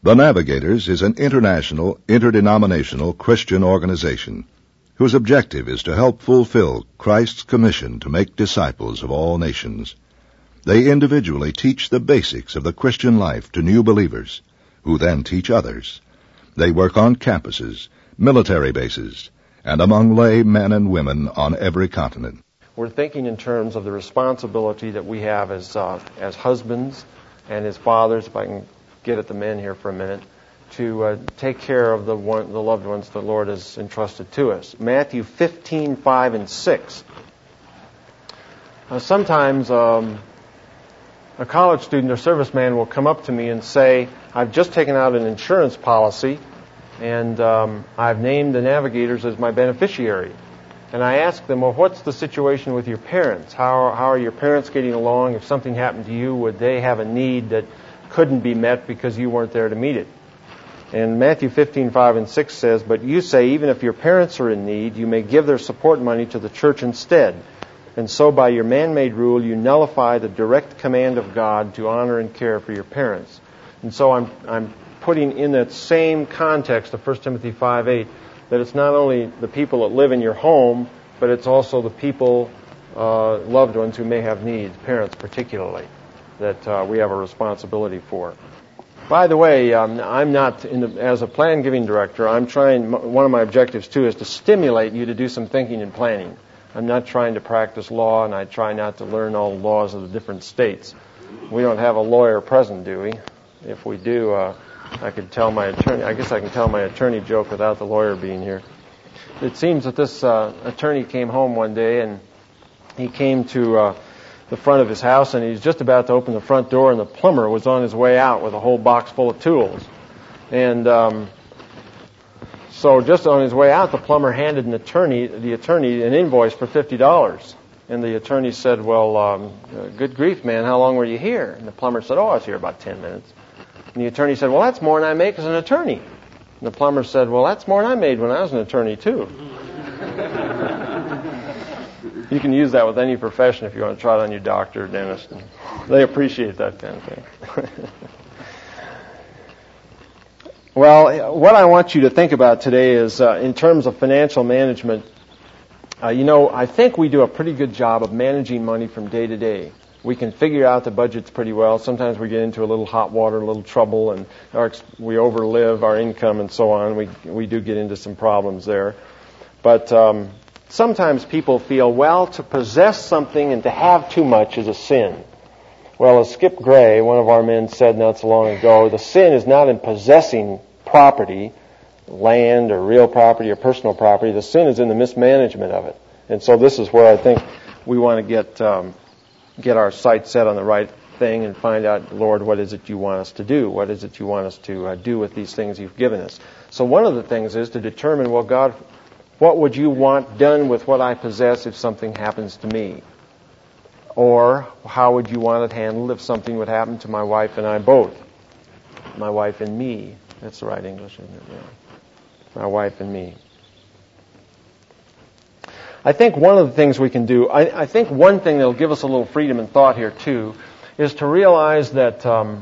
The Navigators is an international, interdenominational Christian organization whose objective is to help fulfill Christ's commission to make disciples of all nations. They individually teach the basics of the Christian life to new believers, who then teach others. They work on campuses, military bases, and among lay men and women on every continent. We're thinking in terms of the responsibility that we have as husbands and as fathers, if I can get at the men here for a minute, to take care of the loved ones the Lord has entrusted to us. Matthew 15:5 and 6. Sometimes a college student or serviceman will come up to me and say, I've just taken out an insurance policy and I've named the Navigators as my beneficiary. And I ask them, well, what's the situation with your parents? How are your parents getting along? If something happened to you, would they have a need that couldn't be met because you weren't there to meet it? And Matthew 15:5 and 6 says, but you say, even if your parents are in need, you may give their support money to the church instead. And so by your man-made rule, you nullify the direct command of God to honor and care for your parents. And so I'm putting in that same context of 1 Timothy 5:8, that it's not only the people that live in your home, but it's also the people, loved ones who may have needs, parents particularly, that we have a responsibility for. By the way, I'm not, as a plan-giving director, one of my objectives too is to stimulate you to do some thinking and planning. I'm not trying to practice law, and I try not to learn all the laws of the different states. We don't have a lawyer present, do we? If we do, I could tell my attorney. I guess I can tell my attorney joke without the lawyer being here. It seems that this attorney came home one day, and he came to the front of his house, and he was just about to open the front door, and the plumber was on his way out with a whole box full of tools. And so just on his way out, the plumber handed the attorney an invoice for $50. And the attorney said, well, good grief, man, how long were you here? And the plumber said, I was here about 10 minutes. And the attorney said, well, that's more than I make as an attorney. And the plumber said, well, that's more than I made when I was an attorney, too. You can use that with any profession if you want to try it on your doctor or dentist. They appreciate that kind of thing. Well, what I want you to think about today is, in terms of financial management, I think we do a pretty good job of managing money from day to day. We can figure out the budgets pretty well. Sometimes we get into a little hot water, a little trouble, and we overlive our income and so on. We do get into some problems there. But sometimes people feel, well, to possess something and to have too much is a sin. Well, as Skip Gray, one of our men, said not so long ago, the sin is not in possessing property, land or real property or personal property. The sin is in the mismanagement of it. And so this is where I think we want to get our sights set on the right thing and find out, Lord, what is it you want us to do? What is it you want us to do with these things you've given us? So one of the things is to determine, well, God, what would you want done with what I possess if something happens to me? Or how would you want it handled if something would happen to my wife and I both? My wife and me. That's the right English, isn't it? Yeah. My wife and me. I think one of the things we can do, I think one thing that will give us a little freedom in thought here too, is to realize that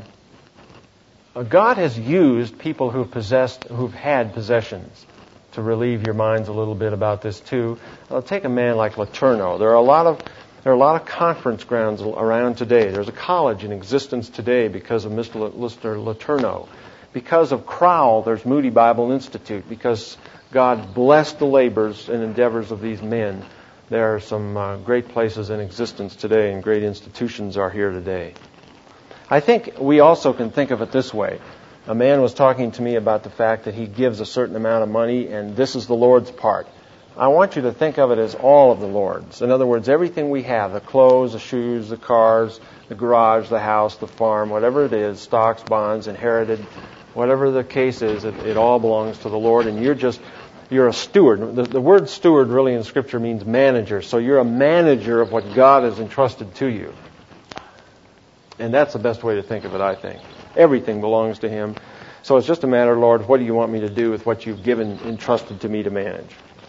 God has used people who've had possessions to relieve your minds a little bit about this too. Take a man like Letourneau. There are a lot of conference grounds around today. There's a college in existence today because of Mr. Letourneau. Because of Crowell, there's Moody Bible Institute. Because God blessed the labors and endeavors of these men, there are some great places in existence today, and great institutions are here today. I think we also can think of it this way. A man was talking to me about the fact that he gives a certain amount of money, and this is the Lord's part. I want you to think of it as all of the Lord's. In other words, everything we have, the clothes, the shoes, the cars, the garage, the house, the farm, whatever it is, stocks, bonds, inherited, whatever the case is, it all belongs to the Lord, and you're a steward. The word steward really in Scripture means manager. So you're a manager of what God has entrusted to you. And that's the best way to think of it, I think. Everything belongs to Him. So it's just a matter, Lord, what do you want me to do with what you've entrusted to me to manage?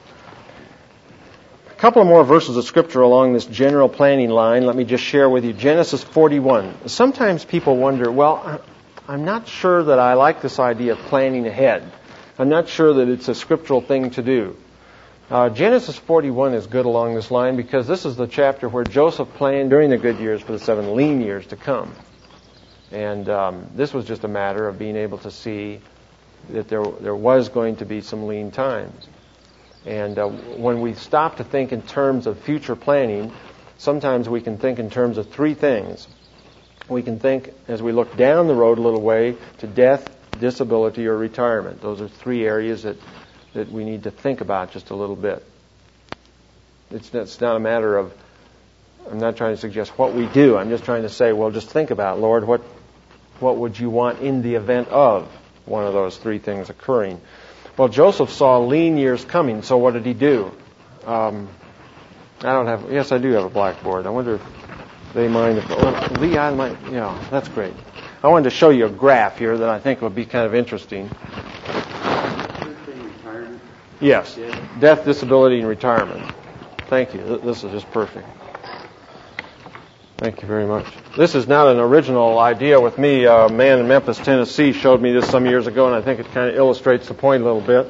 A couple of more verses of Scripture along this general planning line. Let me just share with you Genesis 41. Sometimes people wonder, well, I'm not sure that I like this idea of planning ahead. I'm not sure that it's a scriptural thing to do. Genesis 41 is good along this line because this is the chapter where Joseph planned during the good years for the 7 lean years to come. And this was just a matter of being able to see that there was going to be some lean times. And when we stop to think in terms of future planning, sometimes we can think in terms of 3 things. We can think, as we look down the road a little way, to death, disability, or retirement. Those are 3 areas that we need to think about just a little bit. It's not a matter of, I'm not trying to suggest what we do. I'm just trying to say, well, just think about, Lord, what would you want in the event of one of those 3 things occurring? Well, Joseph saw lean years coming, so what did he do? Yes, I do have a blackboard. I wonder if they mind if, Lee, I might, that's great. I wanted to show you a graph here that I think would be kind of interesting. Yes, death, disability, and retirement. Thank you. This is just perfect. Thank you very much. This is not an original idea with me. A man in Memphis, Tennessee showed me this some years ago, and I think it kind of illustrates the point a little bit.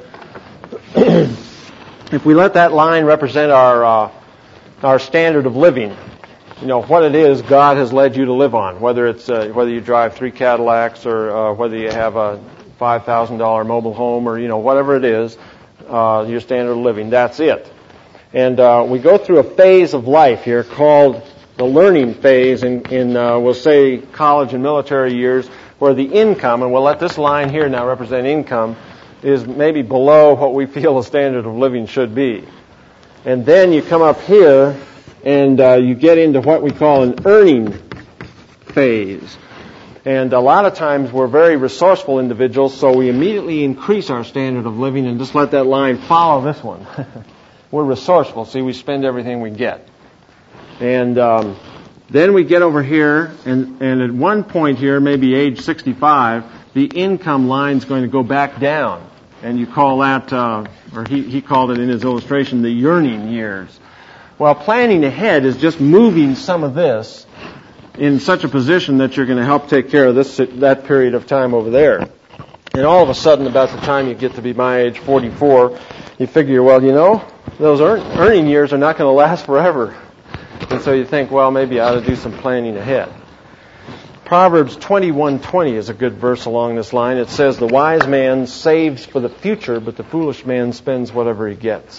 If we let that line represent our standard of living, what it is God has led you to live on, whether you drive 3 Cadillacs or whether you have a $5,000 mobile home or whatever it is, your standard of living, that's it. And we go through a phase of life here called the learning phase in we'll say college and military years, where the income, and we'll let this line here now represent income, is maybe below what we feel the standard of living should be. And then you come up here and you get into what we call an earning phase. And a lot of times we're very resourceful individuals, so we immediately increase our standard of living and just let that line follow this one. We're resourceful. See, we spend everything we get. And then we get over here, and at one point here, maybe age 65, the income line's going to go back down. And you call that, or he called it in his illustration, the yearning years. Well, planning ahead is just moving some of this in such a position that you're going to help take care of that period of time over there. And all of a sudden, about the time you get to be my age, 44, you figure, well, those earning years are not going to last forever. And so you think, well, maybe I ought to do some planning ahead. Proverbs 21:20 is a good verse along this line. It says, the wise man saves for the future, but the foolish man spends whatever he gets.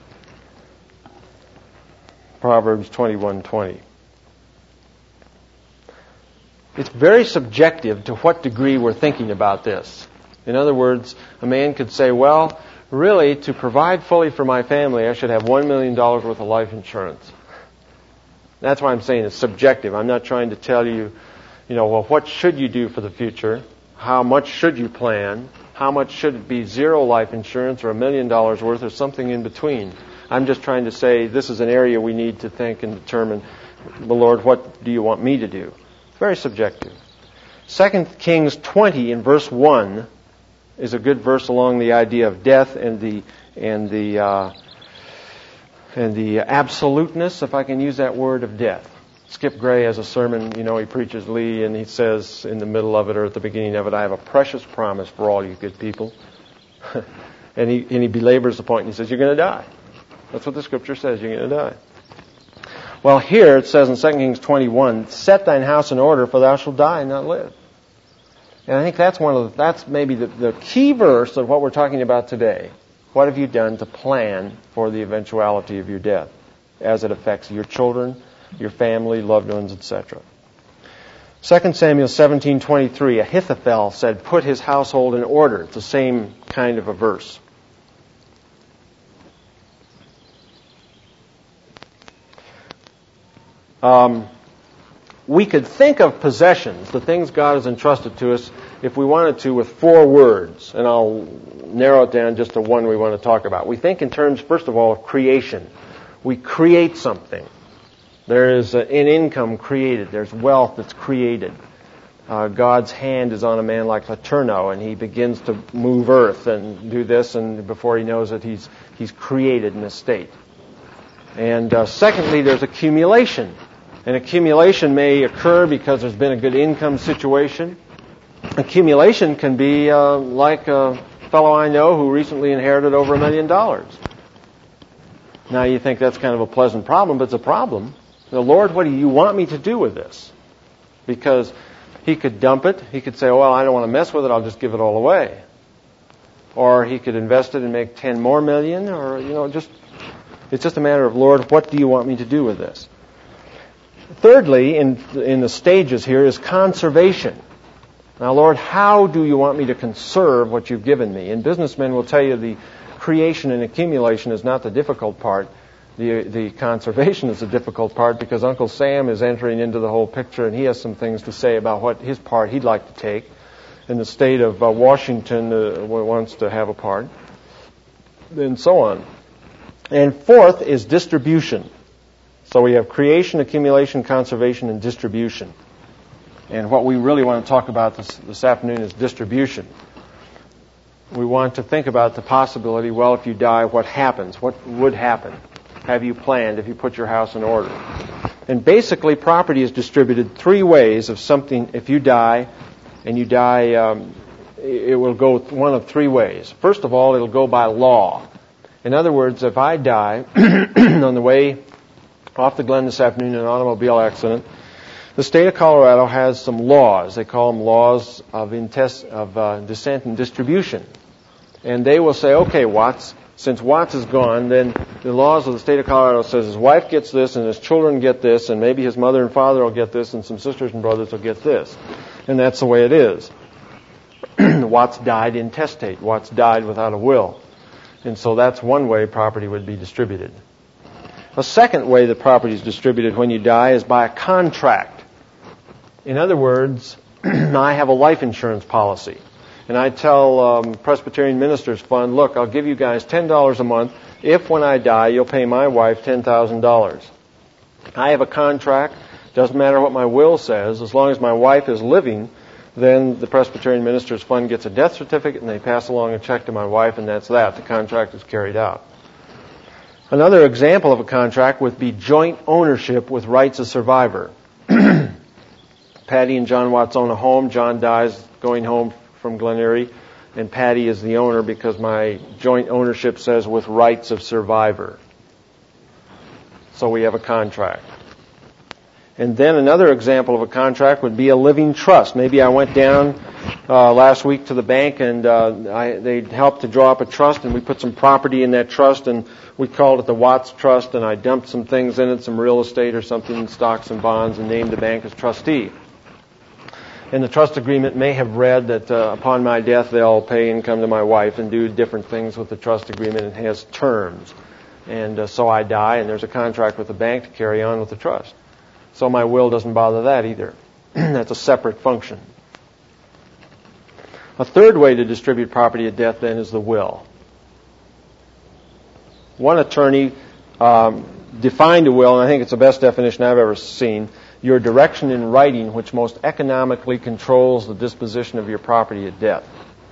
Proverbs 21:20. It's very subjective to what degree we're thinking about this. In other words, a man could say, well, really, to provide fully for my family, I should have $1 million worth of life insurance. That's why I'm saying it's subjective. I'm not trying to tell you, well, what should you do for the future? How much should you plan? How much should it be 0 life insurance or $1 million worth or something in between? I'm just trying to say this is an area we need to think and determine, well, Lord, what do you want me to do? It's very subjective. 2 Kings 20 in verse 1 is a good verse along the idea of death and the absoluteness, if I can use that word, of death. Skip Gray has a sermon, he preaches Lee, and he says in the middle of it or at the beginning of it, I have a precious promise for all you good people. and he belabors the point and he says, you're going to die. That's what the scripture says, you're going to die. Well, here it says in 2 Kings 21, set thine house in order, for thou shalt die and not live. And I think that's maybe the key verse of what we're talking about today. What have you done to plan for the eventuality of your death as it affects your children, your family, loved ones, etc.? 2 Samuel 17:23, Ahithophel said, put his household in order. It's the same kind of a verse. We could think of possessions, the things God has entrusted to us, if we wanted to, with 4 words. And I'll narrow it down just to one we want to talk about. We think in terms, first of all, of creation. We create something. There is an income created. There's wealth that's created. God's hand is on a man like Letourneau, and he begins to move earth and do this, and before he knows it, he's created an estate. And secondly, there's accumulation. And accumulation may occur because there's been a good income situation. Accumulation can be like a fellow I know who recently inherited over $1 million. Now you think that's kind of a pleasant problem, but it's a problem. The Lord, what do you want me to do with this? Because he could dump it. He could say, oh, well, I don't want to mess with it. I'll just give it all away. Or he could invest it and make 10 more million. Or, it's just a matter of, Lord, what do you want me to do with this? Thirdly, in the stages here is conservation. Now, Lord, how do you want me to conserve what you've given me? And businessmen will tell you the creation and accumulation is not the difficult part. The conservation is the difficult part, because Uncle Sam is entering into the whole picture, and he has some things to say about what his part he'd like to take. And the state of Washington wants to have a part, and so on. And fourth is distribution. So we have creation, accumulation, conservation, and distribution. And what we really want to talk about this afternoon is distribution. We want to think about the possibility, well, if you die, what happens? What would happen? Have you planned if you put your house in order? And basically, property is distributed three ways of something. If you die, it will go one of three ways. First of all, it'll go by law. In other words, if I die on the way off the Glen this afternoon in an automobile accident, the state of Colorado has some laws. They call them laws of descent and distribution. And they will say, okay, Watts, since Watts is gone, then the laws of the state of Colorado says his wife gets this, and his children get this, and maybe his mother and father will get this, and some sisters and brothers will get this. And that's the way it is. Watts died intestate. Watts died without a will. And so that's one way property would be distributed. A second way that property is distributed when you die is by a contract. In other words, I have a life insurance policy. And I tell Presbyterian Ministers Fund, look, I'll give you guys $10 a month if when I die you'll pay my wife $10,000. I have a contract. Doesn't matter what my will says. As long as my wife is living, then the Presbyterian Ministers Fund gets a death certificate and they pass along a check to my wife, and that's that. The contract is carried out. Another example of a contract would be joint ownership with rights of survivor. Patty and John Watts own a home. John dies going home from Glen Erie, and Patty is the owner because my joint ownership says with rights of survivor. So we have a contract. And then another example of a contract would be a living trust. Maybe I went down last week to the bank and they helped to draw up a trust, and we put some property in that trust, and we called it the Watts Trust, and I dumped some things in it, some real estate or something, stocks and bonds, and named the bank as trustee. And the trust agreement may have read that upon my death they'll pay income to my wife and do different things with the trust agreement. It has terms. And so I die, and there's a contract with the bank to carry on with the trust. So my will doesn't bother that either. That's a separate function. A third way to distribute property at death then is the will. One attorney defined a will, and I think it's the best definition I've ever seen: your direction in writing which most economically controls the disposition of your property at death.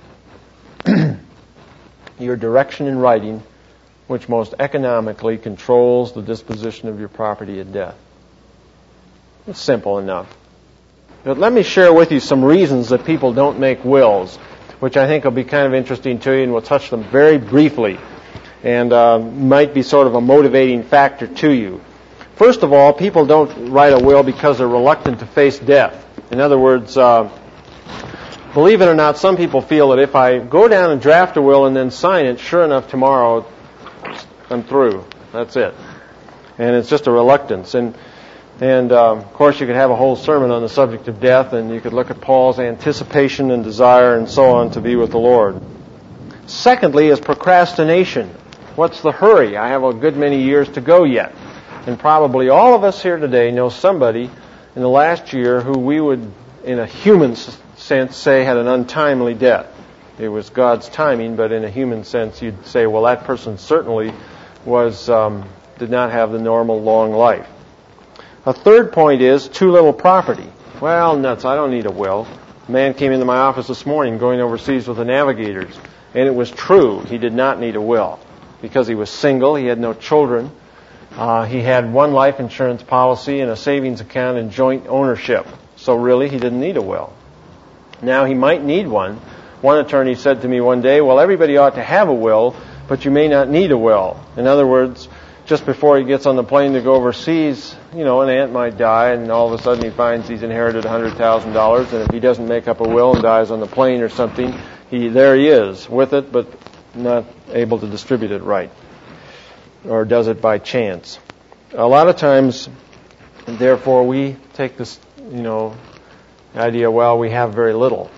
Your direction in writing which most economically controls the disposition of your property at death. It's simple enough. But let me share with you some reasons that people don't make wills, which I think will be kind of interesting to you, and we'll touch them very briefly, and might be sort of a motivating factor to you. First of all, people don't write a will because they're reluctant to face death. In other words, believe it or not, some people feel that if I go down and draft a will and then sign it, sure enough, tomorrow I'm through. That's it. And it's just a reluctance. And of course, you could have a whole sermon on the subject of death, and you could look at Paul's anticipation and desire and so on to be with the Lord. Secondly is procrastination. What's the hurry? I have a good many years to go yet. And probably all of us here today know somebody in the last year who we would, in a human sense, say had an untimely death. It was God's timing, but in a human sense, you'd say, well, that person certainly did not have the normal long life. A third point is too little property. Well, nuts, I don't need a will. A man came into my office this morning going overseas with the Navigators, and it was true. He did not need a will because he was single, he had no children, he had one life insurance policy and a savings account and joint ownership. So really, he didn't need a will. Now, he might need one. One attorney said to me one day, well, everybody ought to have a will, but you may not need a will. In other words, just before he gets on the plane to go overseas, an aunt might die, and all of a sudden he finds he's inherited $100,000, and if he doesn't make up a will and dies on the plane or something, there he is with it, but not able to distribute it right, or does it by chance. A lot of times, therefore, we take this, idea, well, we have very little.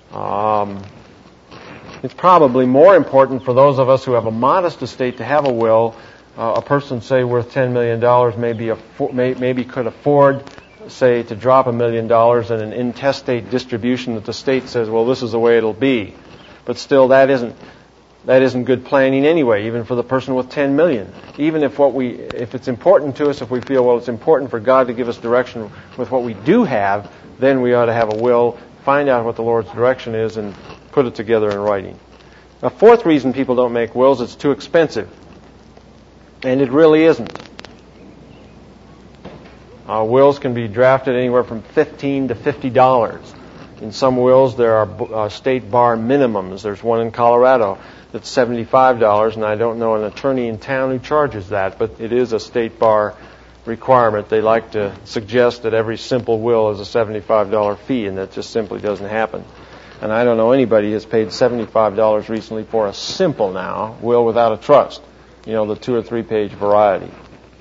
It's probably more important for those of us who have a modest estate to have a will. A person, say, worth $10 million maybe could afford, say, to drop $1 million in an intestate distribution that the state says, well, this is the way it'll be. But still, that isn't good planning anyway, even for the person with $10 million. Even if it's important to us, if we feel, well, it's important for God to give us direction with what we do have, then we ought to have a will, find out what the Lord's direction is, and put it together in writing. A fourth reason people don't make wills, it's too expensive. And it really isn't. Wills can be drafted anywhere from $15 to $50. In some wills, there are state bar minimums. There's one in Colorado that's $75, and I don't know an attorney in town who charges that, but it is a state bar requirement. They like to suggest that every simple will is a $75 fee, and that just simply doesn't happen. And I don't know anybody who has paid $75 recently for a simple will without a trust. The 2 or 3 page variety.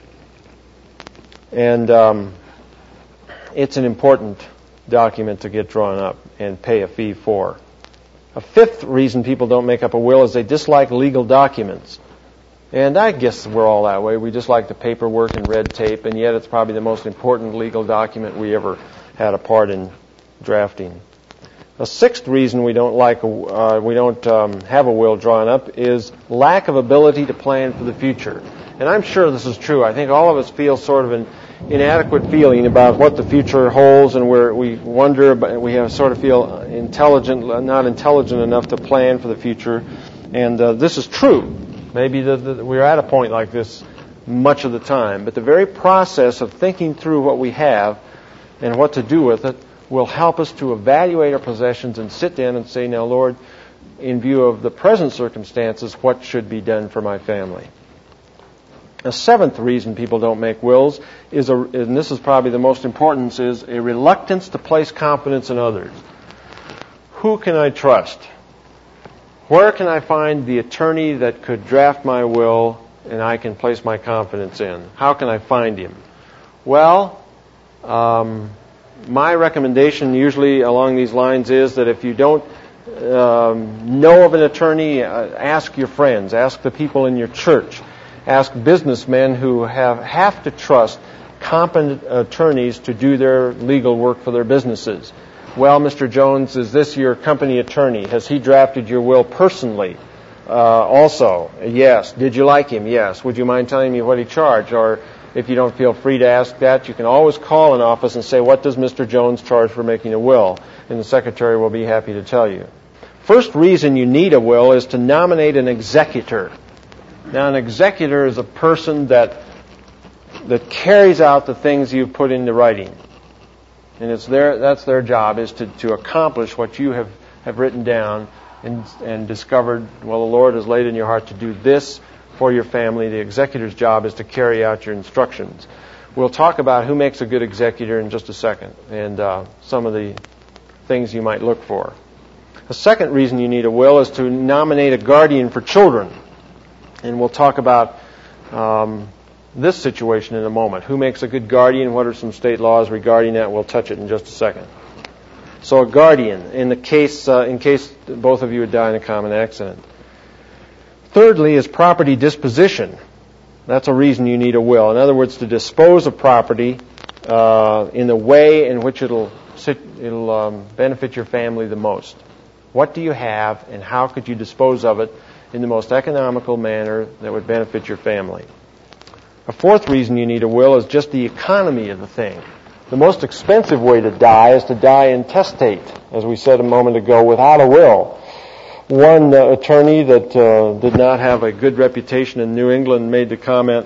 And it's an important document to get drawn up and pay a fee for. A fifth reason people don't make up a will is they dislike legal documents. And I guess we're all that way. We dislike the paperwork and red tape, and yet it's probably the most important legal document we ever had a part in drafting. A sixth reason we don't have a will drawn up is lack of ability to plan for the future. And I'm sure this is true. I think all of us feel sort of an inadequate feeling about what the future holds, and we wonder, but we sort of feel not intelligent enough to plan for the future. And this is true. Maybe we're at a point like this much of the time. But the very process of thinking through what we have and what to do with it will help us to evaluate our possessions and sit down and say, now, Lord, in view of the present circumstances, what should be done for my family? A seventh reason people don't make wills and this is probably the most important, is a reluctance to place confidence in others. Who can I trust? Where can I find the attorney that could draft my will and I can place my confidence in? How can I find him? Well, my recommendation usually along these lines is that if you don't know of an attorney, ask your friends, ask the people in your church, ask businessmen who have to trust competent attorneys to do their legal work for their businesses. Well, Mr. Jones, is this your company attorney? Has he drafted your will personally? Also, yes. Did you like him? Yes. Would you mind telling me what he charged? Or if you don't feel free to ask that, you can always call an office and say, what does Mr. Jones charge for making a will? And the secretary will be happy to tell you. First reason you need a will is to nominate an executor. Now, an executor is a person that carries out the things you've put into writing. And that's their job, is to accomplish what you have written down and discovered, well, the Lord has laid in your heart to do this for your family. The executor's job is to carry out your instructions. We'll talk about who makes a good executor in just a second, and some of the things you might look for. The second reason you need a will is to nominate a guardian for children. And we'll talk about this situation in a moment. Who makes a good guardian? What are some state laws regarding that? We'll touch it in just a second. So a guardian, in case both of you would die in a common accident. Thirdly is property disposition. That's a reason you need a will. In other words, to dispose of property in the way in which it'll benefit your family the most. What do you have, and how could you dispose of it in the most economical manner that would benefit your family? A fourth reason you need a will is just the economy of the thing. The most expensive way to die is to die intestate, as we said a moment ago, without a will. One attorney that did not have a good reputation in New England made the comment,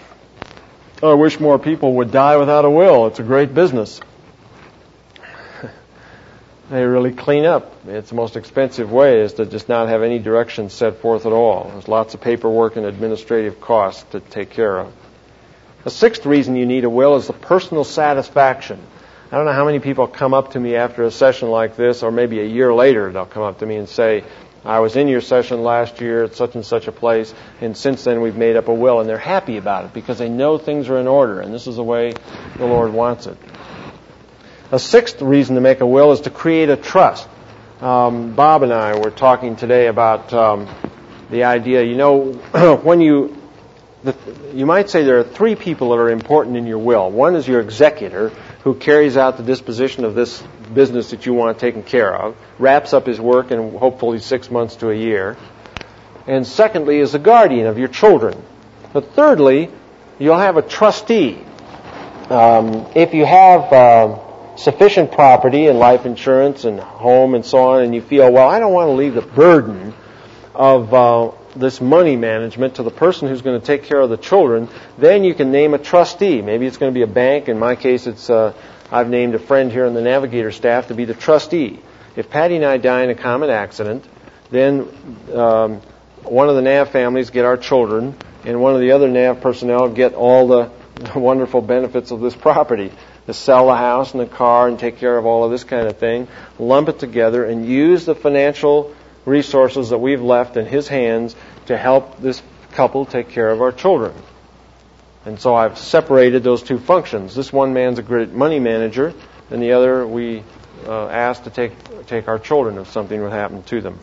I wish more people would die without a will. It's a great business. They really clean up. It's the most expensive way is to just not have any directions set forth at all. There's lots of paperwork and administrative costs to take care of. The sixth reason you need a will is the personal satisfaction. I don't know how many people come up to me after a session like this, or maybe a year later they'll come up to me and say, I was in your session last year at such and such a place, and since then we've made up a will, and they're happy about it because they know things are in order, and this is the way the Lord wants it. A sixth reason to make a will is to create a trust. Bob and I were talking today about the idea, when you might say there are three people that are important in your will. One is your executor, who carries out the disposition of this business that you want taken care of, wraps up his work in hopefully 6 months to a year. And secondly is the guardian of your children. But thirdly, you'll have a trustee. If you have sufficient property and life insurance and home and so on, and you feel, well, I don't want to leave the burden of this money management to the person who's going to take care of the children, then you can name a trustee. Maybe it's going to be a bank. In my case, it's I've named a friend here on the Navigator staff to be the trustee. If Patty and I die in a common accident, then one of the NAV families get our children, and one of the other NAV personnel get all the wonderful benefits of this property. To sell the house and the car and take care of all of this kind of thing, lump it together and use the financial resources that we've left in his hands to help this couple take care of our children. And so I've separated those two functions. This one man's a great money manager, and the other we ask to take our children if something would happen to them.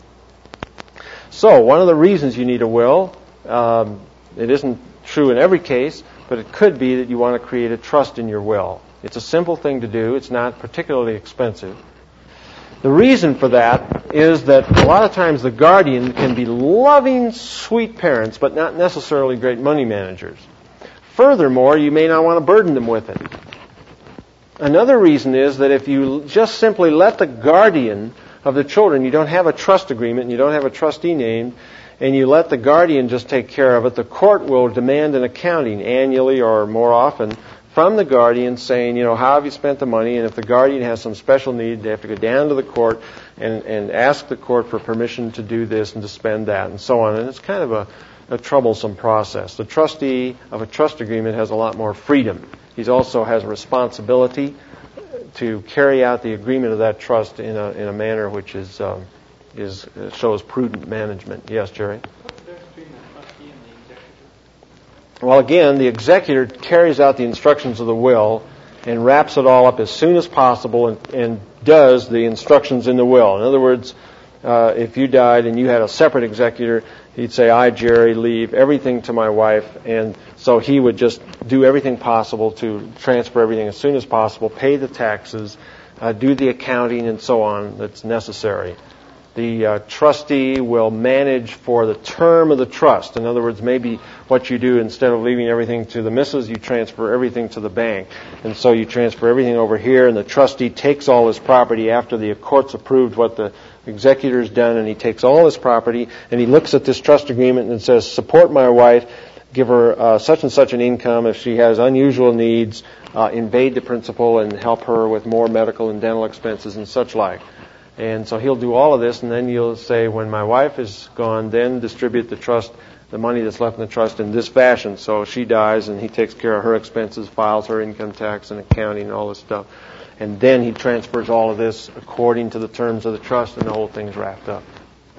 So one of the reasons you need a will, it isn't true in every case, but it could be that you want to create a trust in your will. It's a simple thing to do. It's not particularly expensive. The reason for that is that a lot of times the guardian can be loving, sweet parents, but not necessarily great money managers. Furthermore, you may not want to burden them with it. Another reason is that if you just simply let the guardian of the children, you don't have a trust agreement, and you don't have a trustee named, and you let the guardian just take care of it, the court will demand an accounting annually or more often from the guardian saying, how have you spent the money? And if the guardian has some special need, they have to go down to the court and ask the court for permission to do this and to spend that and so on. And it's kind of a troublesome process. The trustee of a trust agreement has a lot more freedom. He also has a responsibility to carry out the agreement of that trust in a manner which shows prudent management. Yes, Jerry? Well, again, the executor carries out the instructions of the will and wraps it all up as soon as possible and does the instructions in the will. In other words, if you died and you had a separate executor, he'd say, I, Jerry, leave everything to my wife. And so he would just do everything possible to transfer everything as soon as possible, pay the taxes, do the accounting and so on that's necessary. The trustee will manage for the term of the trust. In other words, maybe what you do, instead of leaving everything to the missus, you transfer everything to the bank. And so you transfer everything over here, and the trustee takes all his property after the court's approved what the executor's done, and he takes all his property, and he looks at this trust agreement and says, support my wife, give her such and such an income. If she has unusual needs, invade the principal and help her with more medical and dental expenses and such like. And so he'll do all of this, and then you'll say, when my wife is gone, then distribute the money that's left in the trust in this fashion. So she dies, and he takes care of her expenses, files her income tax and accounting and all this stuff. And then he transfers all of this according to the terms of the trust, and the whole thing's wrapped up.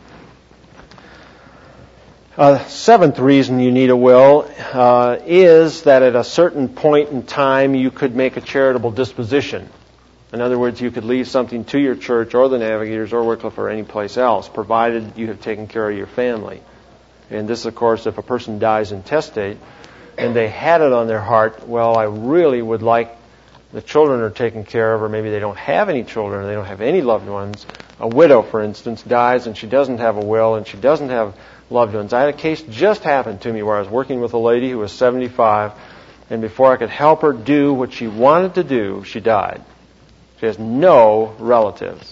Seventh reason you need a will is that at a certain point in time you could make a charitable disposition. In other words, you could leave something to your church or the Navigators or Wycliffe or any place else, provided you have taken care of your family. And this, of course, if a person dies intestate and they had it on their heart, well, I really would like the children are taken care of, or maybe they don't have any children or they don't have any loved ones. A widow, for instance, dies and she doesn't have a will and she doesn't have loved ones. I had a case just happen to me where I was working with a lady who was 75, and before I could help her do what she wanted to do, she died. She has no relatives.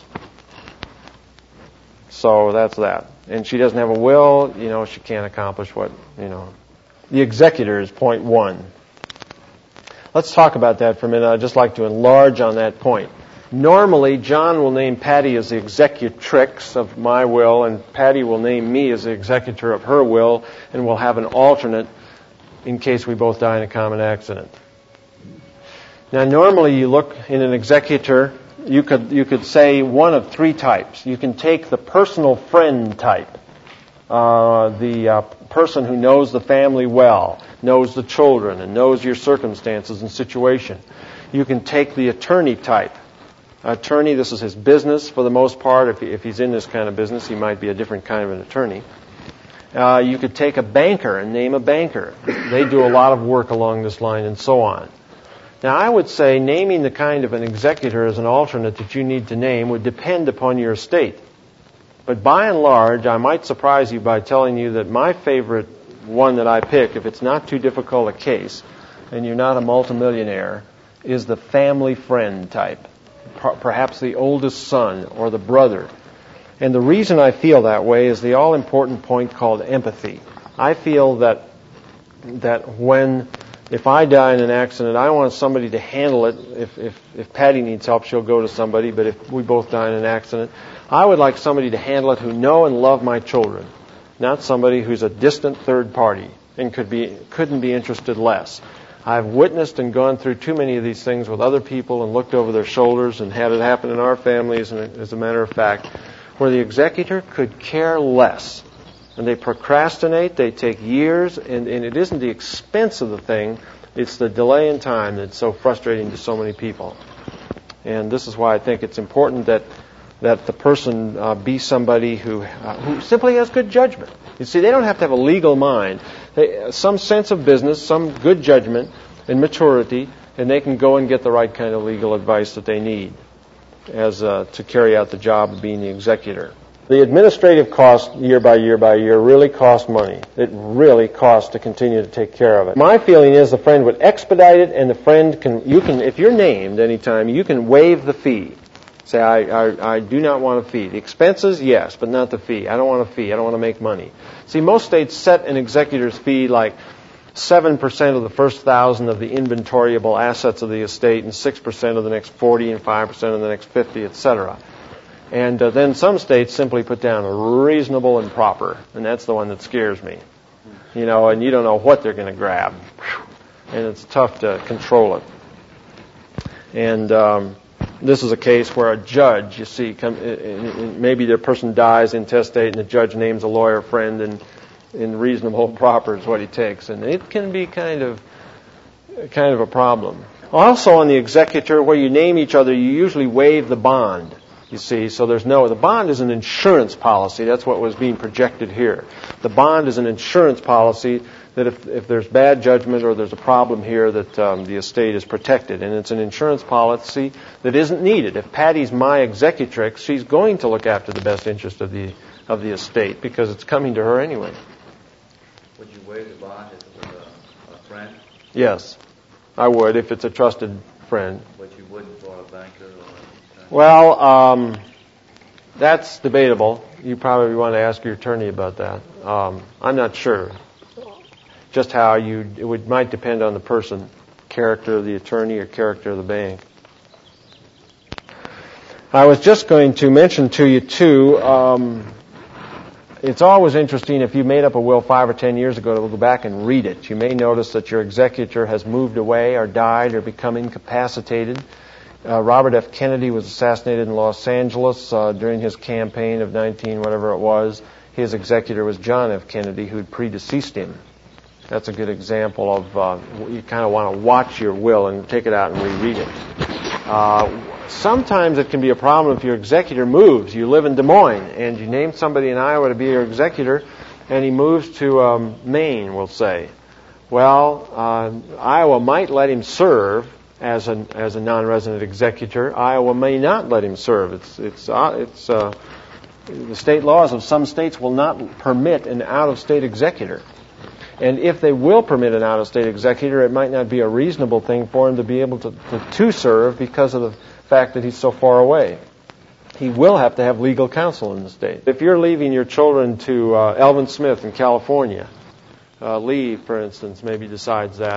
So that's that. And she doesn't have a will, she can't accomplish what. The executor is point one. Let's talk about that for a minute. I'd just like to enlarge on that point. Normally, John will name Patty as the executrix of my will, and Patty will name me as the executor of her will, and we'll have an alternate in case we both die in a common accident. Now, normally you look in an executor, you could say one of three types. You can take the personal friend type, the person who knows the family well, knows the children, and knows your circumstances and situation. You can take the attorney type. Attorney, this is his business for the most part. If he's in this kind of business, he might be a different kind of an attorney. You could take a banker and name a banker. They do a lot of work along this line and so on. Now, I would say naming the kind of an executor as an alternate that you need to name would depend upon your estate. But by and large, I might surprise you by telling you that my favorite one that I pick, if it's not too difficult a case, and you're not a multimillionaire, is the family friend type. Perhaps the oldest son or the brother. And the reason I feel that way is the all-important point called empathy. I feel that if I die in an accident, I want somebody to handle it. If Patty needs help, she'll go to somebody. But if we both die in an accident, I would like somebody to handle it who know and love my children, not somebody who's a distant third party and couldn't be interested less. I've witnessed and gone through too many of these things with other people and looked over their shoulders and had it happen in our families, as a matter of fact, where the executor could care less. And they procrastinate, they take years, and it isn't the expense of the thing, it's the delay in time that's so frustrating to so many people. And this is why I think it's important that the person be somebody who simply has good judgment. You see, they don't have to have a legal mind. Some sense of business, some good judgment and maturity, and they can go and get the right kind of legal advice that they need to carry out the job of being the executor. The administrative cost year by year by year really costs money. It really costs to continue to take care of it. My feeling is the friend would expedite it, and the friend can, if you're named anytime, you can waive the fee. Say, I do not want a fee. The expenses, yes, but not the fee. I don't want a fee. I don't want to make money. See, most states set an executor's fee like 7% of the first 1,000 of the inventoriable assets of the estate, and 6% of the next 40, and 5% of the next 50, etc. And then some states simply put down reasonable and proper, and that's the one that scares me. And you don't know what they're going to grab, and it's tough to control it. And this is a case where a judge, you see, maybe the person dies intestate, and the judge names a lawyer friend, and reasonable and proper is what he takes, and it can be kind of a problem. Also, on the executor, where you name each other, you usually waive the bond. You see, so the bond is an insurance policy. That's what was being projected here. The bond is an insurance policy that if there's bad judgment or there's a problem here, that the estate is protected. And it's an insurance policy that isn't needed. If Patty's my executrix, she's going to look after the best interest of the estate because it's coming to her anyway. Would you waive the bond if it was a friend? Yes, I would if it's a trusted friend. But you wouldn't for a banker or a... Well, that's debatable. You probably want to ask your attorney about that. I'm not sure. Just how it might depend on the person, character of the attorney or character of the bank. I was just going to mention to you, too, it's always interesting if you made up a will 5 or 10 years ago to go back and read it. You may notice that your executor has moved away or died or become incapacitated. Robert F. Kennedy was assassinated in Los Angeles during his campaign of 19 whatever it was. His executor was John F. Kennedy, who had predeceased him. That's a good example of you kind of want to watch your will and take it out and reread it. Sometimes it can be a problem if your executor moves. You live in Des Moines, and you name somebody in Iowa to be your executor, and he moves to Maine, we'll say. Well, Iowa might let him serve as a non-resident executor. Iowa may not let him serve. The state laws of some states will not permit an out-of-state executor. And if they will permit an out-of-state executor, it might not be a reasonable thing for him to be able to serve because of the fact that he's so far away. He will have to have legal counsel in the state. If you're leaving your children to Elvin Smith in California, Lee, for instance, maybe decides that,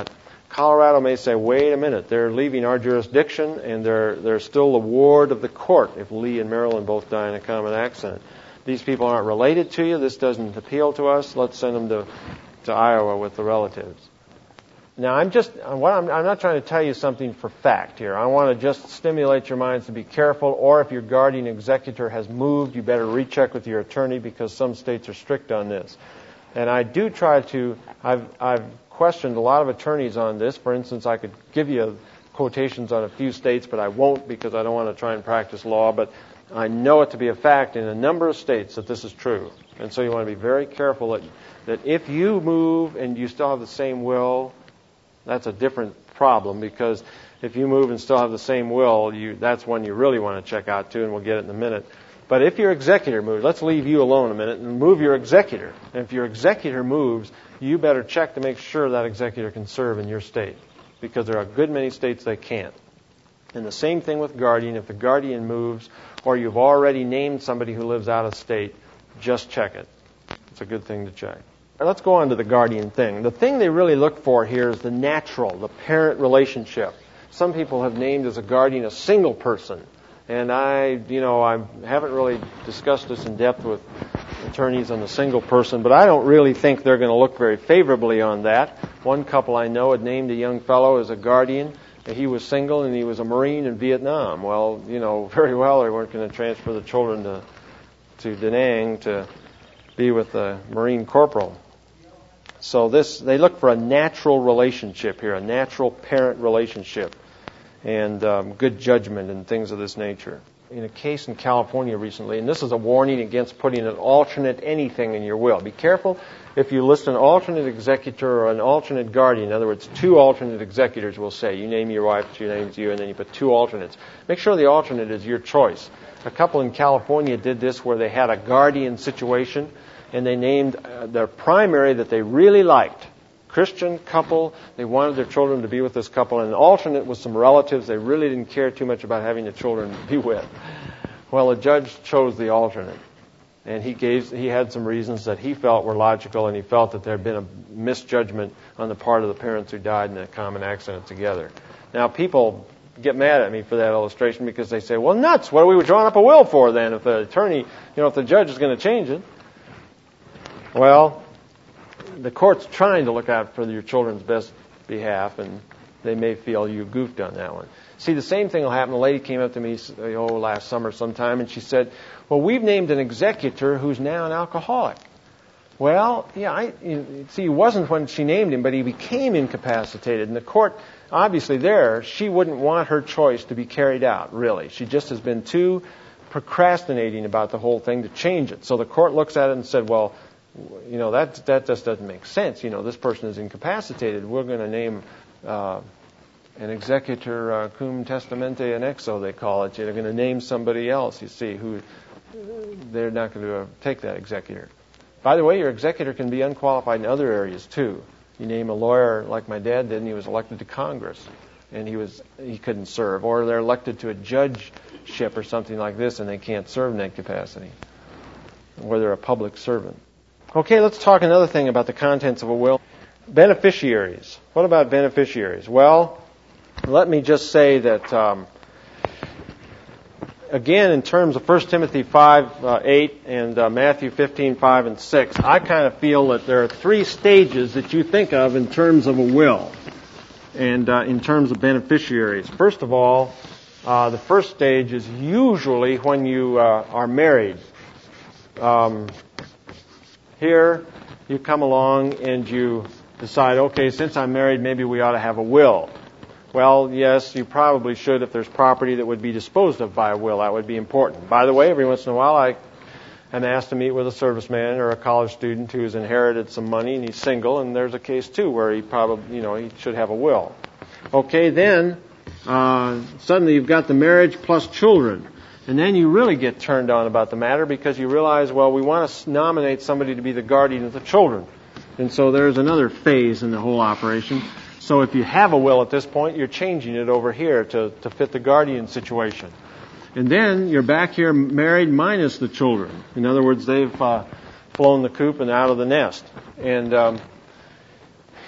Colorado may say, wait a minute, they're leaving our jurisdiction and they're still the ward of the court if Lee and Marilyn both die in a common accident. These people aren't related to you. This doesn't appeal to us. Let's send them to Iowa with the relatives. Now, I'm not trying to tell you something for fact here. I want to just stimulate your minds to be careful, or if your guardian executor has moved, you better recheck with your attorney because some states are strict on this. And I do try to, I've questioned a lot of attorneys on this. For instance, I could give you quotations on a few states, but I won't because I don't want to try and practice law. But I know it to be a fact in a number of states that this is true. And so you want to be very careful that if you move and you still have the same will, that's a different problem, because if you move and still have the same will, that's one you really want to check out too, and we'll get it in a minute. But if your executor moves, let's leave you alone a minute and move your executor. And if your executor moves, you better check to make sure that executor can serve in your state, because there are a good many states they can't. And the same thing with guardian. If the guardian moves, or you've already named somebody who lives out of state, just check it. It's a good thing to check. Let's go on to the guardian thing. The thing they really look for here is the natural, the parent relationship. Some people have named as a guardian a single person. And I haven't really discussed this in depth with attorneys on the single person, but I don't really think they're going to look very favorably on that. One couple I know had named a young fellow as a guardian. He was single and he was a Marine in Vietnam. Well, very well they weren't going to transfer the children to Da Nang to be with the Marine corporal. So they look for a natural relationship here, a natural parent relationship, and good judgment and things of this nature. In a case in California recently, and this is a warning against putting an alternate anything in your will. Be careful if you list an alternate executor or an alternate guardian. In other words, two alternate executors will say. You name your wife, she names you, and then you put two alternates. Make sure the alternate is your choice. A couple in California did this where they had a guardian situation, and they named their primary that they really liked. Christian couple, they wanted their children to be with this couple, and an alternate was some relatives they really didn't care too much about having the children be with. Well, the judge chose the alternate, and he had some reasons that he felt were logical, and he felt that there had been a misjudgment on the part of the parents who died in a common accident together. Now, people get mad at me for that illustration because they say, well, nuts, what are we drawing up a will for then if the attorney, if the judge is going to change it? Well, the court's trying to look out for your children's best behalf, and they may feel you goofed on that one. See, the same thing will happen. A lady came up to me last summer sometime, and she said, well, we've named an executor who's now an alcoholic. Well, yeah, he wasn't when she named him, but he became incapacitated. And the court, obviously she wouldn't want her choice to be carried out, really. She just has been too procrastinating about the whole thing to change it. So the court looks at it and said, well, that just doesn't make sense. This person is incapacitated. We're going to name an executor cum testamente annexo, they call it. They're going to name somebody else, you see, who they're not going to take that executor. By the way, your executor can be unqualified in other areas, too. You name a lawyer like my dad did, and he was elected to Congress, and he couldn't serve. Or they're elected to a judgeship or something like this, and they can't serve in that capacity. Or they're a public servant. Okay, let's talk another thing about the contents of a will. Beneficiaries. What about beneficiaries? Well, let me just say that, again, in terms of 1 Timothy 5:8 and Matthew 15:5 and 6, I kind of feel that there are three stages that you think of in terms of a will and in terms of beneficiaries. First of all, the first stage is usually when you are married. Here, you come along and you decide, okay, since I'm married, maybe we ought to have a will. Well, yes, you probably should if there's property that would be disposed of by a will. That would be important. By the way, every once in a while I am asked to meet with a serviceman or a college student who has inherited some money and he's single, and there's a case too where he probably, he should have a will. Okay, then suddenly you've got the marriage plus children. And then you really get turned on about the matter because you realize, well, we want to nominate somebody to be the guardian of the children. And so there's another phase in the whole operation. So if you have a will at this point, you're changing it over here to fit the guardian situation. And then you're back here married minus the children. In other words, they've flown the coop and out of the nest. And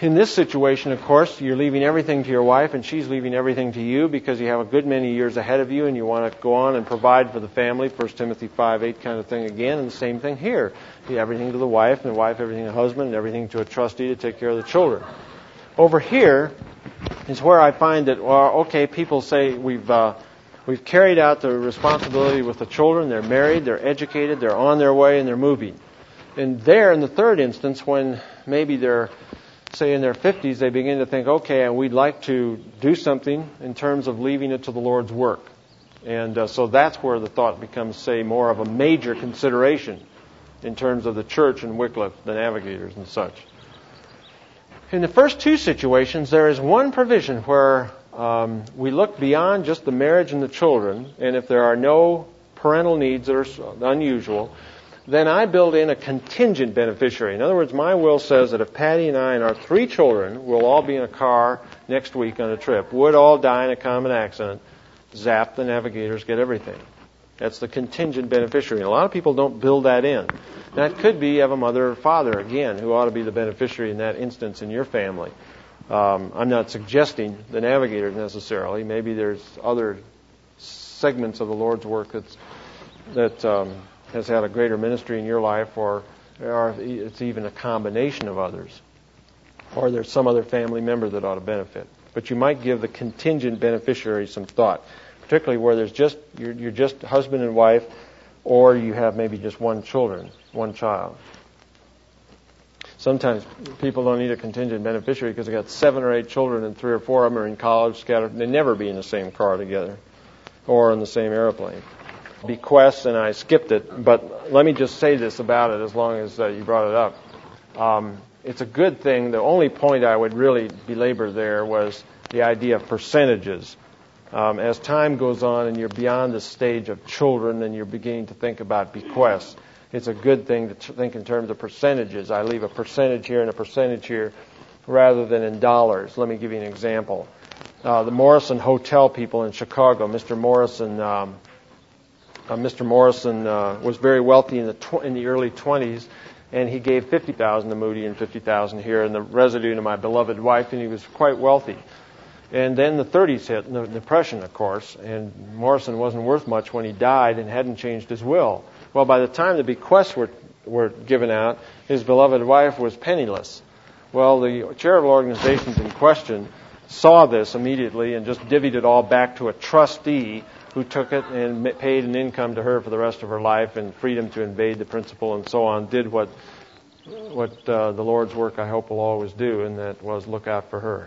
In this situation, of course, you're leaving everything to your wife and she's leaving everything to you because you have a good many years ahead of you and you want to go on and provide for the family, 1 Timothy 5:8 kind of thing again, and the same thing here. You have everything to the wife, and the wife everything to the husband, and everything to a trustee to take care of the children. Over here is where I find that, well, okay, people say we've carried out the responsibility with the children, they're married, they're educated, they're on their way, and they're moving. And there, in the third instance, when maybe they're, say, in their 50s, they begin to think, okay, and we'd like to do something in terms of leaving it to the Lord's work. And so that's where the thought becomes, say, more of a major consideration in terms of the church and Wycliffe, the navigators and such. In the first two situations, there is one provision where we look beyond just the marriage and the children, and if there are no parental needs that are unusual, then I build in a contingent beneficiary. In other words, my will says that if Patty and I and our 3 children will all be in a car next week on a trip, would all die in a common accident, zap, the navigators get everything. That's the contingent beneficiary. And a lot of people don't build that in. That could be you have a mother or father, again, who ought to be the beneficiary in that instance in your family. I'm not suggesting the navigators necessarily. Maybe there's other segments of the Lord's work that has had a greater ministry in your life, or it's even a combination of others. Or there's some other family member that ought to benefit. But you might give the contingent beneficiary some thought, particularly where there's you're just husband and wife, or you have maybe just one child. Sometimes people don't need a contingent beneficiary because they got 7 or 8 children and 3 or 4 of them are in college, scattered. They never be in the same car together or in the same airplane. Bequests, and I skipped it, but let me just say this about it as long as you brought it up. It's a good thing. The only point I would really belabor there was the idea of percentages. As time goes on and you're beyond the stage of children and you're beginning to think about bequests, it's a good thing to think in terms of percentages. I leave a percentage here and a percentage here rather than in dollars. Let me give you an example. The Morrison Hotel people in Chicago, Mr. Morrison was very wealthy in the early 20s, and he gave $50,000 to Moody and $50,000 here, and the residue to my beloved wife, and he was quite wealthy. And then the 30s hit, the Depression, of course, and Morrison wasn't worth much when he died and hadn't changed his will. Well, by the time the bequests were given out, his beloved wife was penniless. Well, the charitable organizations in question saw this immediately and just divvied it all back to a trustee who took it and paid an income to her for the rest of her life and freedom to invade the principal and so on, did what the Lord's work I hope will always do, and that was look out for her.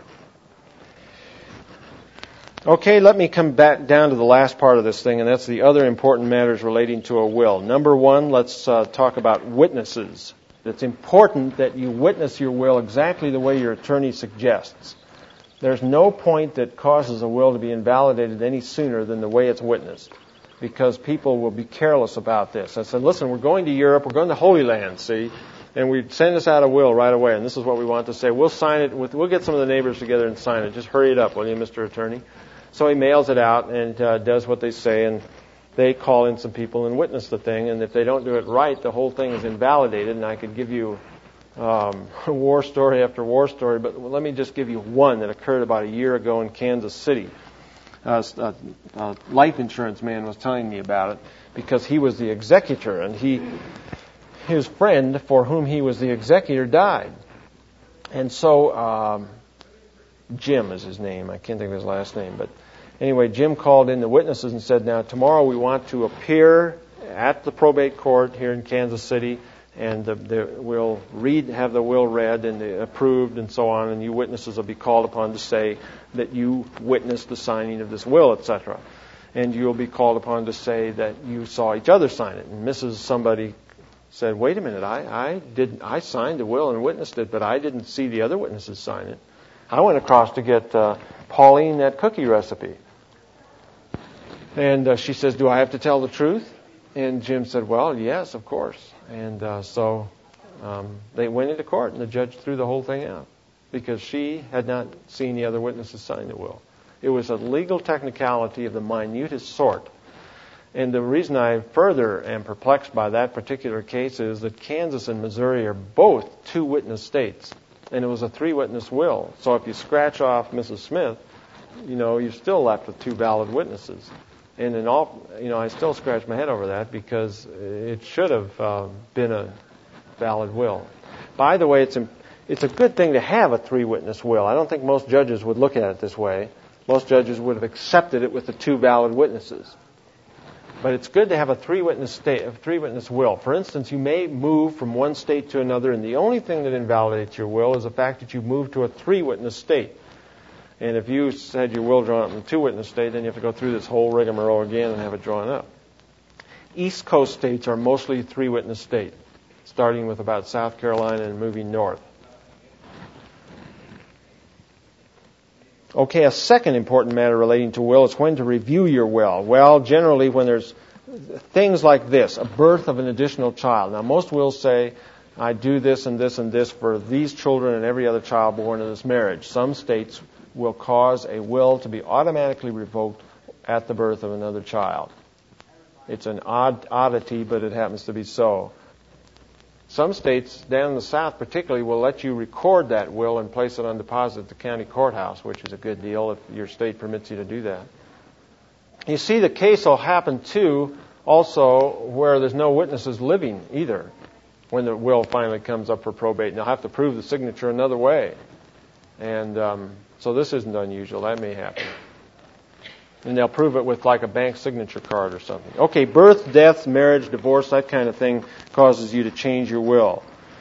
Okay, let me come back down to the last part of this thing, and that's the other important matters relating to a will. Number 1, let's talk about witnesses. It's important that you witness your will exactly the way your attorney suggests. There's no point that causes a will to be invalidated any sooner than the way it's witnessed, because people will be careless about this. I said, listen, we're going to Europe, we're going to Holy Land, see, and we send us out a will right away, and this is what we want to say. We'll sign it, we'll get some of the neighbors together and sign it. Just hurry it up, will you, Mr. Attorney? So he mails it out and does what they say, and they call in some people and witness the thing, and if they don't do it right, the whole thing is invalidated, and I could give you war story after war story, but let me just give you one that occurred about a year ago in Kansas City. A life insurance man was telling me about it because he was the executor, and his friend for whom he was the executor died. And so Jim is his name. I can't think of his last name, but anyway, Jim called in the witnesses and said, now tomorrow we want to appear at the probate court here in Kansas City, and we'll have the will read and approved and so on, and you witnesses will be called upon to say that you witnessed the signing of this will, etc. And you'll be called upon to say that you saw each other sign it. And Mrs. Somebody said, wait a minute, I signed the will and witnessed it, but I didn't see the other witnesses sign it. I went across to get Pauline that cookie recipe. And she says, do I have to tell the truth? And Jim said, well, yes, of course. And so they went into court, and the judge threw the whole thing out because she had not seen the other witnesses sign the will. It was a legal technicality of the minutest sort. And the reason I further am perplexed by that particular case is that Kansas and Missouri are both 2 witness states. And it was a 3-witness will. So if you scratch off Mrs. Smith, you're still left with 2 valid witnesses. And in all, I still scratch my head over that because it should have been a valid will. By the way, it's a good thing to have a 3-witness will. I don't think most judges would look at it this way. Most judges would have accepted it with the 2 valid witnesses. But it's good to have a 3-witness will. For instance, you may move from one state to another, and the only thing that invalidates your will is the fact that you moved to a 3-witness state. And if you had your will drawn up in a 2-witness state, then you have to go through this whole rigmarole again and have it drawn up. East Coast states are mostly 3-witness states, starting with about South Carolina and moving north. Okay, a second important matter relating to will is when to review your will. Well, generally when there's things like this, a birth of an additional child. Now, most wills say, I do this and this and this for these children and every other child born in this marriage. Some states will cause a will to be automatically revoked at the birth of another child. It's an oddity, but it happens to be so. Some states, down in the South particularly, will let you record that will and place it on deposit at the county courthouse, which is a good deal if your state permits you to do that. You see, the case will happen, too, also where there's no witnesses living either when the will finally comes up for probate. And they'll have to prove the signature another way. And so this isn't unusual. That may happen. And they'll prove it with like a bank signature card or something. Okay, birth, death, marriage, divorce, that kind of thing causes you to change your will.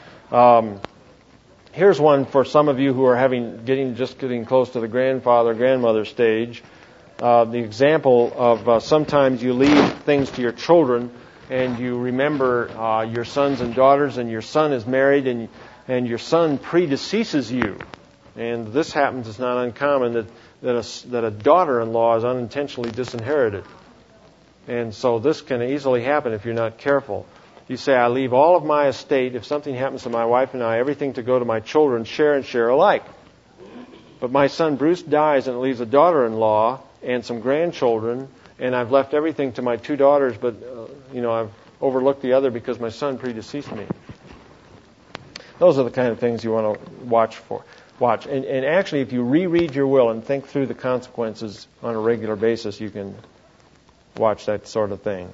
Here's one for some of you who are getting close to the grandfather, grandmother stage. The example of sometimes you leave things to your children and you remember your sons and daughters, and your son is married and your son predeceases you. And this happens, it's not uncommon that a daughter-in-law is unintentionally disinherited. And so this can easily happen if you're not careful. You say, I leave all of my estate, if something happens to my wife and I, everything to go to my children, share and share alike. But my son Bruce dies and it leaves a daughter-in-law and some grandchildren, and I've left everything to my 2 daughters, but I've overlooked the other because my son predeceased me. Those are the kind of things you want to watch for. And actually, if you reread your will and think through the consequences on a regular basis, you can watch that sort of thing.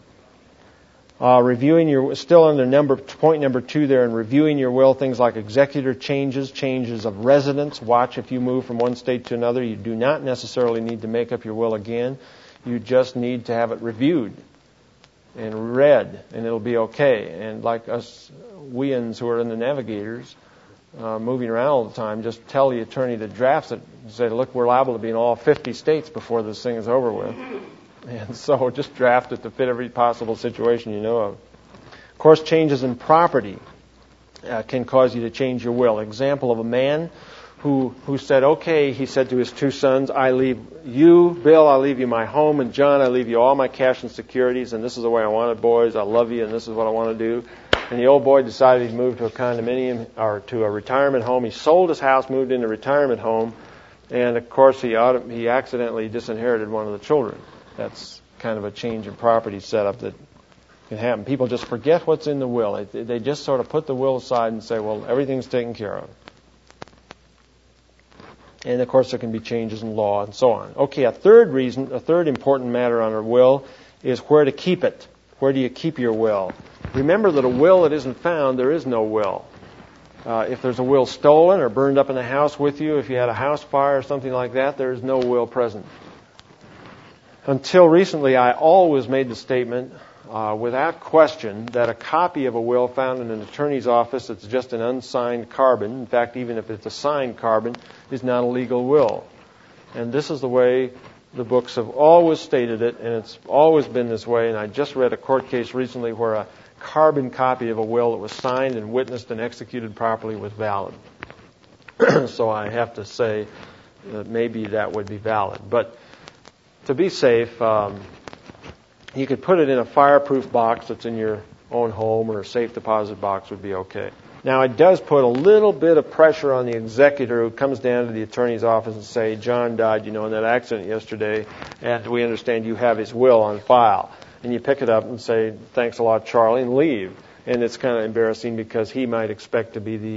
Still under point number 2 there, in reviewing your will, things like executor changes of residence. Watch if you move from one state to another. You do not necessarily need to make up your will again. You just need to have it reviewed and read, and it'll be okay. And like us weans who are in the navigators, moving around all the time, just tell the attorney that drafts it and say, look, we're liable to be in all 50 states before this thing is over with. And so just draft it to fit every possible situation you know of. Of course, changes in property can cause you to change your will. Example of a man who said, okay, he said to his 2 sons, I leave you, Bill, I leave you my home, and John, I leave you all my cash and securities, and this is the way I want it, boys. I love you, and this is what I want to do. And the old boy decided he'd move to a condominium or to a retirement home. He sold his house, moved into a retirement home, and of course he accidentally disinherited one of the children. That's kind of a change in property setup that can happen. People just forget what's in the will. They just sort of put the will aside and say, well, everything's taken care of. And of course there can be changes in law and so on. Okay, a third important matter on a will is where to keep it. Where do you keep your will? Remember that a will that isn't found, there is no will. If there's a will stolen or burned up in the house with you, if you had a house fire or something like that, there is no will present. Until recently, I always made the statement, without question, that a copy of a will found in an attorney's office that's just an unsigned carbon, in fact, even if it's a signed carbon, is not a legal will. And this is the way the books have always stated it, and it's always been this way. And I just read a court case recently where a carbon copy of a will that was signed and witnessed and executed properly was valid. So I have to say that maybe that would be valid. But to be safe, you could put it in a fireproof box that's in your own home, or a safe deposit box would be okay. Now, it does put a little bit of pressure on the executor who comes down to the attorney's office and say, John died, in that accident yesterday, and we understand you have his will on file. And you pick it up and say, thanks a lot, Charlie, and leave. And it's kind of embarrassing because he might expect to be the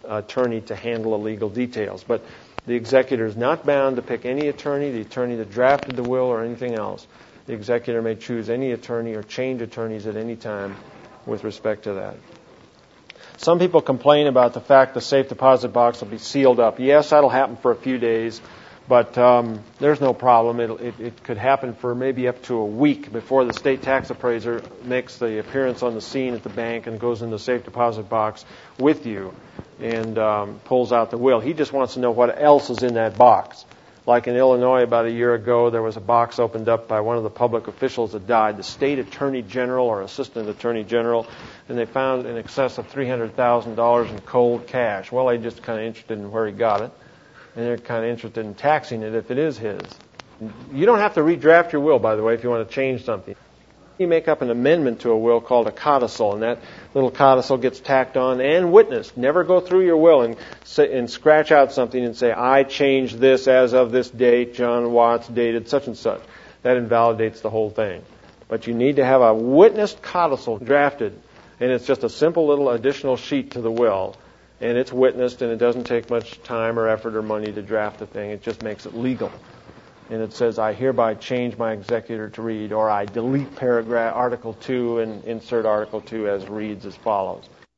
attorney to handle the legal details. But the executor is not bound to pick any attorney, the attorney that drafted the will or anything else. The executor may choose any attorney or change attorneys at any time with respect to that. Some people complain about the fact the safe deposit box will be sealed up. Yes, that'll happen for a few days, but there's no problem. It could happen for maybe up to a week before the state tax appraiser makes the appearance on the scene at the bank and goes in the safe deposit box with you and pulls out the will. He just wants to know what else is in that box. Like in Illinois about a year ago, there was a box opened up by one of the public officials that died, the state attorney general or assistant attorney general, and they found in excess of $300,000 in cold cash. Well, they're just kind of interested in where he got it, and they're kind of interested in taxing it if it is his. You don't have to redraft your will, by the way, if you want to change something. You make up an amendment to a will called a codicil, and that little codicil gets tacked on and witnessed. Never go through your will and scratch out something and say, I changed this as of this date, John Watts dated such and such. That invalidates the whole thing. But you need to have a witnessed codicil drafted, and it's just a simple little additional sheet to the will, and it's witnessed, and it doesn't take much time or effort or money to draft the thing. It just makes it legal. And it says, I hereby change my executor to read, or I delete paragraph Article 2 and insert Article 2 as reads as follows.